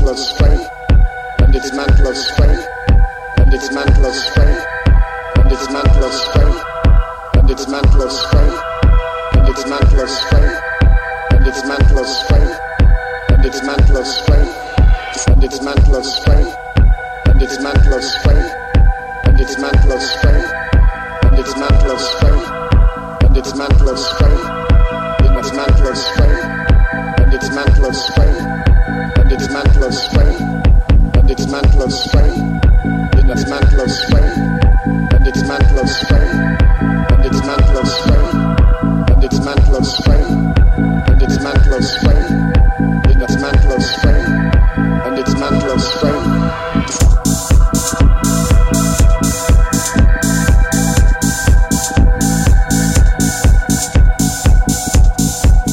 mantle of strength, and its mantle of strength, and its mantle of strength, and its mantle of strength, and its mantle of strength, and its mantle of strength, and its mantle of strength, and its mantle of strength, and its mantle of strength, and its mantle of strength, and its mantle of strength, and its mantle of strength, and its mantle of strength.